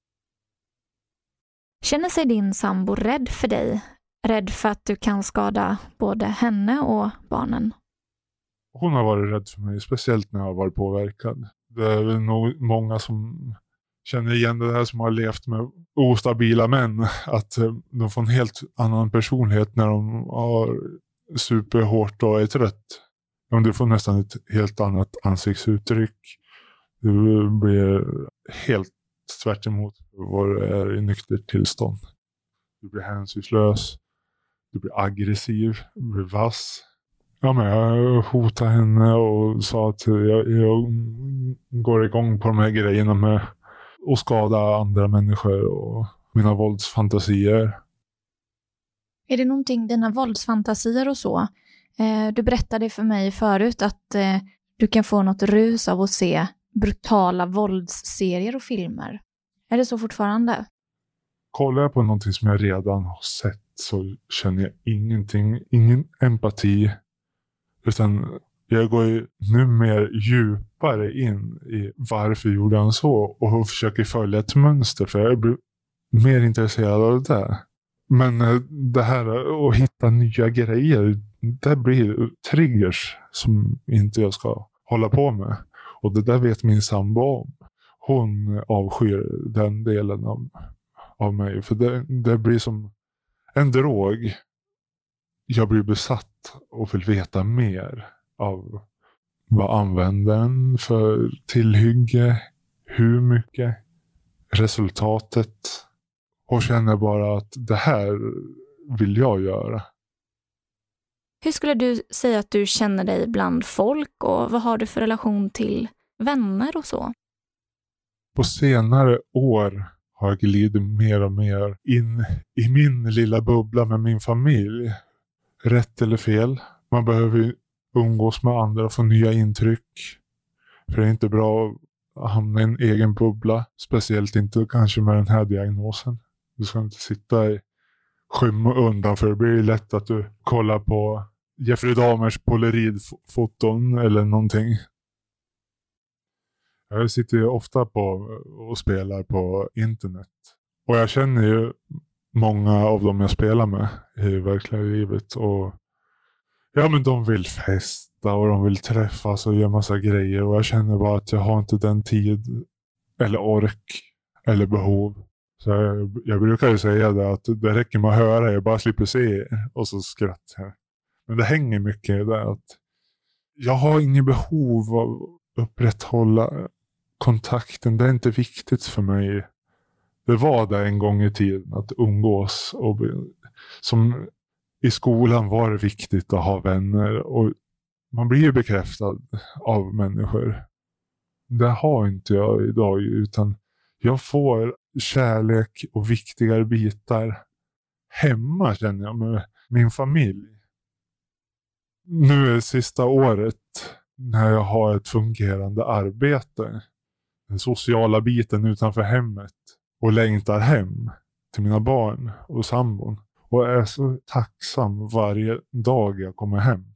Känner sig din sambo rädd för dig? Rädd för att du kan skada både henne och barnen? Hon har varit rädd för mig, speciellt när jag har varit påverkad. Det är väl nog många som känner igen det här som har levt med ostabila män. Att de får en helt annan personlighet när de har superhårt och är trött. Du får nästan ett helt annat ansiktsuttryck. Du blir helt tvärt emot vad du är i nyktert tillstånd. Du blir hänsynslös. Du blir aggressiv. Du blir vass. Ja, men jag hotade henne och sa att jag går igång på de här grejerna med att skada andra människor och mina våldsfantasier. Är det någonting, dina våldsfantasier och så? Du berättade för mig förut att du kan få något rus av att se brutala våldsserier och filmer. Är det så fortfarande? Kollar jag på någonting som jag redan har sett så känner jag ingenting, ingen empati. Utan Jag går ju nu mer djupare in i varför gjorde han så och försöker följa ett mönster, för jag blir mer intresserad av det. Men det här att hitta nya grejer, det blir triggers som inte jag ska hålla på med. Och det där vet min sambo om. Hon avskyr den delen av mig. För det blir som en drog. Jag blir besatt och vill veta mer av vad använder den för tillhygge, hur mycket, resultatet. Och känner bara att det här vill jag göra. Hur skulle du säga att du känner dig bland folk och vad har du för relation till vänner och så? På senare år har jag glidit mer och mer in i min lilla bubbla med min familj. Rätt eller fel. Man behöver umgås med andra och få nya intryck. För det är inte bra att hamna i en egen bubbla. Speciellt inte kanske med den här diagnosen. Du ska inte sitta i skymundan, för det blir lätt att du kollar på Jeffrey Dahmers polaroidfoton eller någonting. Jag sitter ju ofta på och spelar på internet. Och jag känner ju många av dem jag spelar med i verkliga livet. Och ja, men de vill festa och de vill träffas och göra massa grejer. Och jag känner bara att jag har inte den tid eller ork eller behov. Så jag brukar ju säga det att det räcker med att höra, jag bara slipper se er. Och så skrattar jag. Men det hänger mycket i det att jag har ingen behov av att upprätthålla kontakten. Det är inte viktigt för mig. Det var det en gång i tiden att umgås. Och som i skolan var det viktigt att ha vänner. Och man blir ju bekräftad av människor. Det har inte jag idag, utan jag får kärlek och viktigare bitar hemma, känner jag, med min familj. Nu är sista året när jag har ett fungerande arbete, den sociala biten utanför hemmet, och längtar hem till mina barn och sambon. Och är så tacksam varje dag jag kommer hem.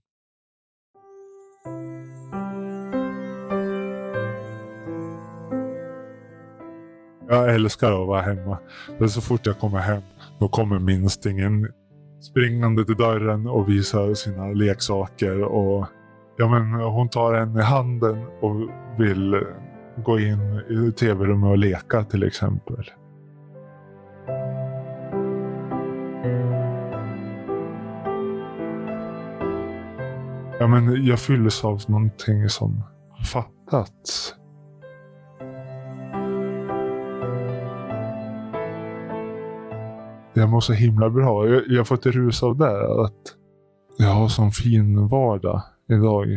Jag älskar att vara hemma. Men så fort jag kommer hem, då kommer minstingen springande till dörren och visar sina leksaker. Och ja, men hon tar en i handen och vill gå in i tv-rummet och leka till exempel. Ja, men jag fylls av någonting som fattats. Jag mår så himla bra. Jag får ett rus av det. Att jag har sån fin vardag idag.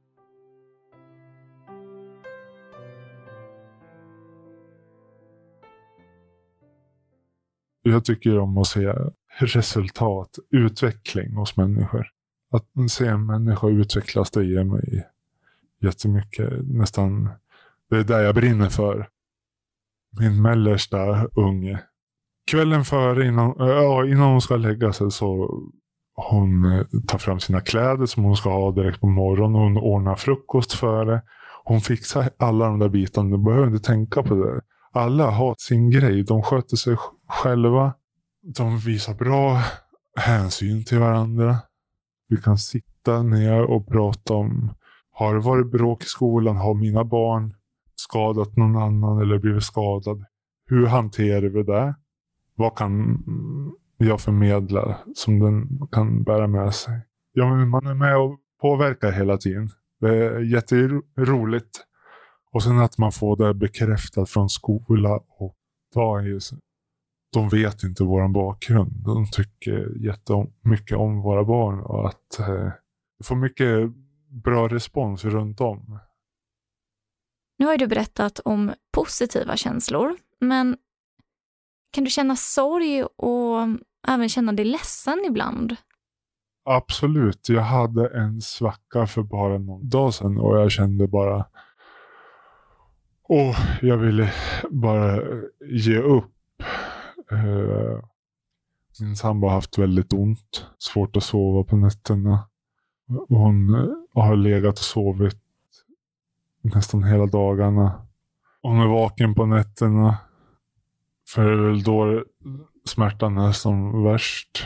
Jag tycker om att se resultat, utveckling hos människor. Att se en människa utvecklas, det ger mig jättemycket. Nästan, det är det jag brinner för. Min mellersta unge. Kvällen före, innan hon ska lägga sig, så hon tar fram sina kläder som hon ska ha direkt på morgonen. Hon ordnar frukost för det. Hon fixar alla de där bitarna. Du behöver inte tänka på det. Alla har sin grej. De sköter sig själva. De visar bra hänsyn till varandra. Vi kan sitta ner och prata om, har det varit bråk i skolan? Har mina barn skadat någon annan eller blivit skadad? Hur hanterar vi det? Vad kan jag förmedla som den kan bära med sig? Ja, men man är med och påverkar hela tiden. Det är jätteroligt. Och sen att man får det bekräftat från skola och dagis. De vet inte vår bakgrund. De tycker jättemycket om våra barn. Och att vi får mycket bra respons runt om. Nu har du berättat om positiva känslor. Men kan du känna sorg och även känna dig ledsen ibland? Absolut. Jag hade en svacka för bara någon dag sedan. Och jag kände bara... jag ville bara ge upp. Min sambo har haft väldigt ont. Svårt att sova på nätterna. Hon har legat och sovit nästan hela dagarna. Hon är vaken på nätterna. För det är väl då smärtan är som värst.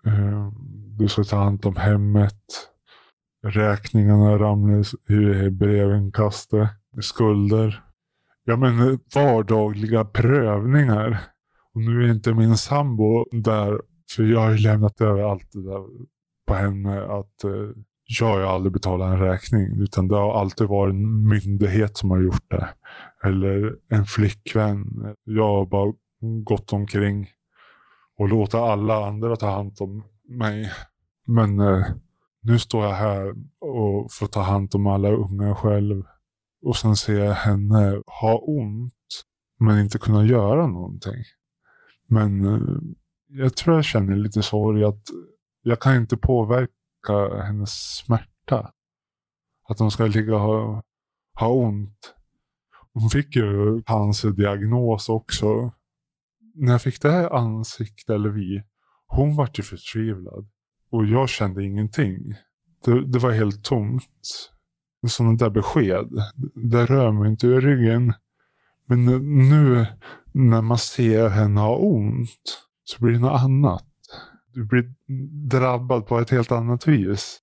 Du ska ta hand om hemmet. Räkningarna ramlar i brevinkastet. Skulder. Ja, men vardagliga prövningar. Och nu är inte min sambo där. För jag har ju lämnat över allt det där på henne. Att jag har aldrig betalat en räkning. Utan det har alltid varit en myndighet som har gjort det. Eller en flickvän. Jag har bara gått omkring. Och låta alla andra ta hand om mig. Men nu står jag här och får ta hand om alla unga själv. Och sen ser jag henne ha ont. Men inte kunna göra någonting. Men jag tror jag känner lite sorg att jag kan inte påverka hennes smärta. Att hon ska ligga och ha ont. Hon fick ju cancerdiagnos också. När jag fick det här ansiktet, eller hon var ju förtvivlad. Och jag kände ingenting. Det var helt tomt. Sådana där besked. Det rör mig inte i ryggen. Men nu när man ser henne ha ont så blir det något annat. Du blir drabbad på ett helt annat vis.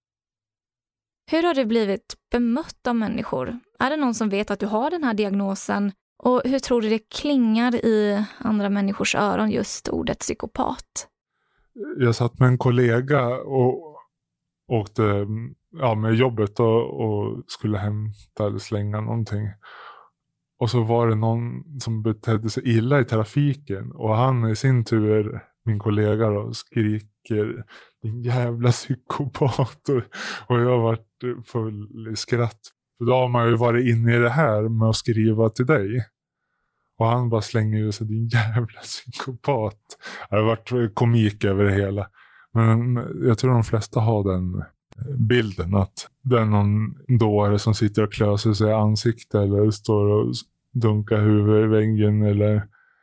Hur har du blivit bemött av människor? Är det någon som vet att du har den här diagnosen? Och hur tror du det klingar i andra människors öron just ordet psykopat? Jag satt med en kollega och åkte med jobbet och skulle hämta eller slänga någonting. Och så var det någon som betedde sig illa i trafiken. Och han i sin tur, min kollega då, skriker din jävla psykopat. Och jag var full i skratt. För då har man ju varit inne i det här med att skriva till dig. Och han bara slänger ju sig din jävla psykopat. Det har varit komik över det hela. Men jag tror de flesta har den bilden att det är någon dåre som sitter och klöser sig i ansiktet eller står och dunkar huvudet i väggen eller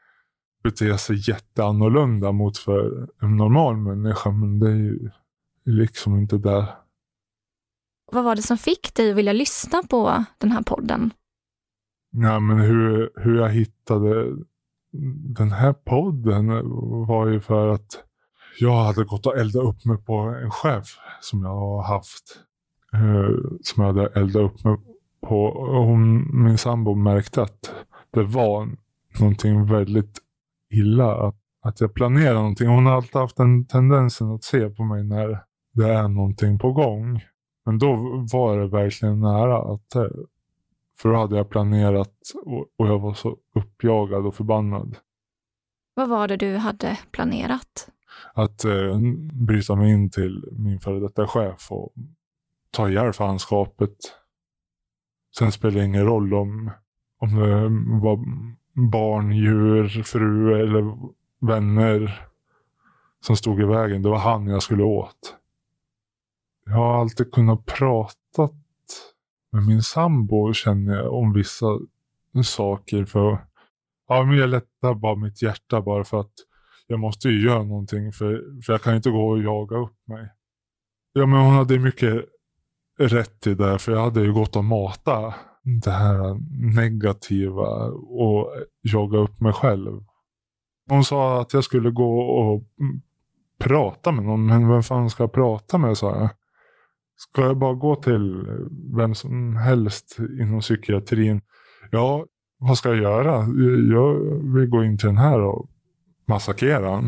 beter sig jätteannorlunda mot för en normal människa, men det är ju liksom inte där. Vad var det som fick dig att vilja lyssna på den här podden? Ja, men hur jag hittade den här podden var ju för att jag hade gått och eldat upp mig på en chef som jag har haft. Som jag hade eldat upp mig på. Och min sambo märkte att det var någonting väldigt illa. Att jag planerar någonting. Hon har alltid haft den tendensen att se på mig när det är någonting på gång. Men då var det verkligen nära. För då hade jag planerat och jag var så uppjagad och förbannad. Vad var det du hade planerat? Att bryta mig in till min före detta chef och ta ihjäl fanskapet. Sen spelar det ingen roll om det var barn, djur, fru eller vänner som stod i vägen. Det var han jag skulle åt. Jag har alltid kunnat prata med min sambo, känner jag, om vissa saker. För men jag lättar bara mitt hjärta bara för att jag måste ju göra någonting för jag kan inte gå och jaga upp mig. Ja, men hon hade mycket rätt i det, för jag hade ju gått och mata det här negativa och jaga upp mig själv. Hon sa att jag skulle gå och prata med någon, men vem fan ska jag prata med, sa jag. Ska jag bara gå till vem som helst inom psykiatrin? Ja, vad ska jag göra? Jag vill gå in till den här och massakera han.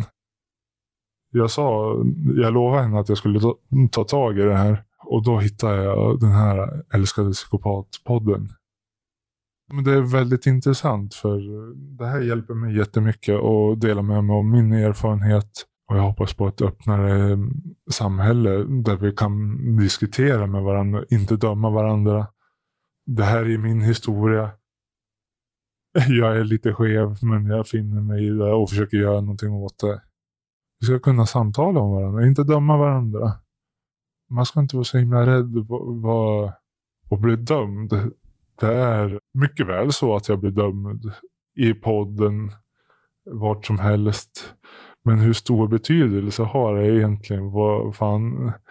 Jag lovade henne att jag skulle ta tag i det här. Och då hittade jag den här älskade psykopatpodden. Men det är väldigt intressant, för det här hjälper mig jättemycket och delar med mig om min erfarenhet. Och jag hoppas på ett öppnare samhälle där vi kan diskutera med varandra, inte döma varandra. Det här är min historia. Jag är lite skev, men jag finner mig i det och försöker göra någonting åt det. Vi ska kunna samtala om varandra, inte döma varandra. Man ska inte vara så himla rädd och bli dömd. Det är mycket väl så att jag blir dömd i podden, vart som helst. Men hur stor betydelse har det egentligen? Vad fan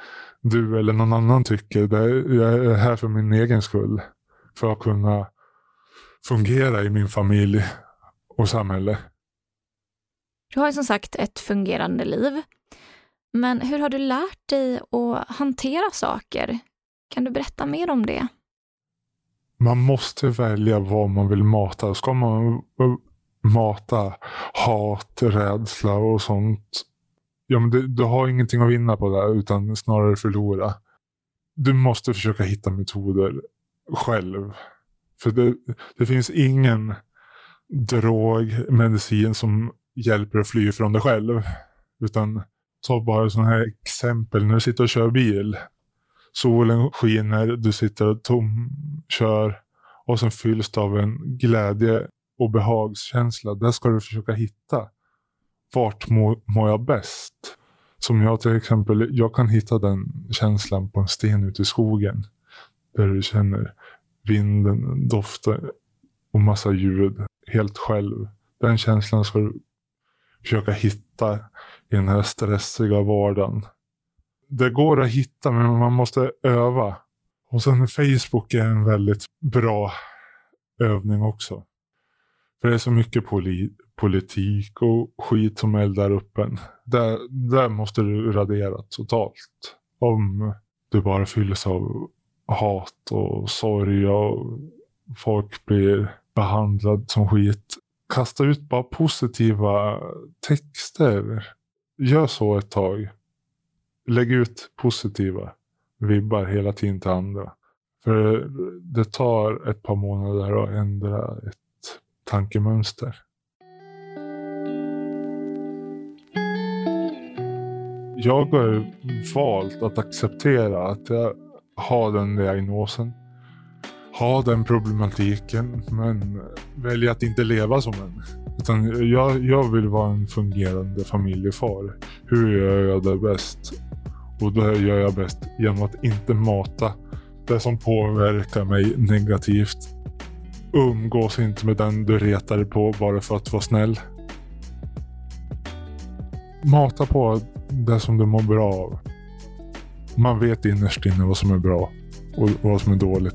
du eller någon annan tycker. Jag är här för min egen skull. För att kunna fungera i min familj och samhälle. Du har ju som sagt ett fungerande liv. Men hur har du lärt dig att hantera saker? Kan du berätta mer om det? Man måste välja vad man vill mata. Ska man mata hat, rädsla och sånt, ja, men du har ingenting att vinna på det, utan snarare förlora. Du måste försöka hitta metoder själv. För det finns ingen drogmedicin som hjälper att fly från dig själv. Utan ta bara sådana här exempel när du sitter och kör bil. Solen skiner, du sitter och kör och sen fylls det av en glädje och behagskänsla. Där ska du försöka hitta. Vart mår jag bäst? Som jag till exempel, jag kan hitta den känslan på en sten ute i skogen. Där du känner vinden, doften och massa ljud helt själv. Den känslan ska du försöka hitta i den här stressiga vardagen. Det går att hitta, men man måste öva. Och sen Facebook är en väldigt bra övning också. För det är så mycket politik och skit som är där uppe. Där måste du radera totalt. Om du bara fylls av hat och sorg och folk blir behandlad som skit. Kasta ut bara positiva texter. Gör så ett tag. Lägg ut positiva vibbar hela tiden till andra. För det tar ett par månader att ändra ett tankemönster. Jag har valt att acceptera att jag har den diagnosen. Har den problematiken, men väljer att inte leva som en. Utan jag vill vara en fungerande familjefar. Hur gör jag det bäst? Och det gör jag bäst genom att inte mata det som påverkar mig negativt. Umgås inte med den du retar på bara för att vara snäll. Mata på det som du mår bra av. Man vet innerst inne vad som är bra och vad som är dåligt.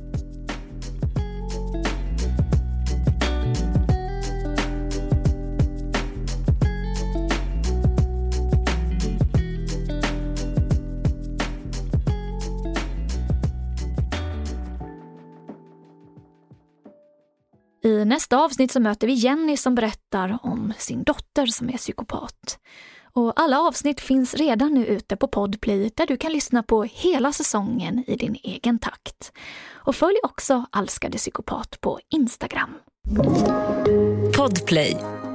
I nästa avsnitt så möter vi Jenny som berättar om sin dotter som är psykopat. Och alla avsnitt finns redan nu ute på Podplay där du kan lyssna på hela säsongen i din egen takt. Och följ också Älskade psykopat på Instagram. Podplay.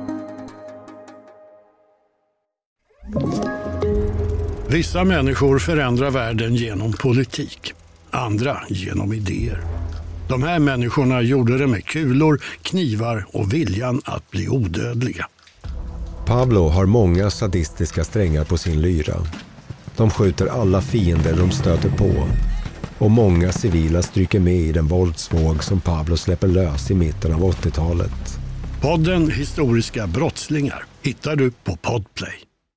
Vissa människor förändrar världen genom politik, andra genom idéer. De här människorna gjorde det med kulor, knivar och viljan att bli odödliga. Pablo har många sadistiska strängar på sin lyra. De skjuter alla fiender de stöter på. Och många civila stryker med i den våldsvåg som Pablo släpper lös i mitten av 80-talet. Podden Historiska brottslingar hittar du på Podplay.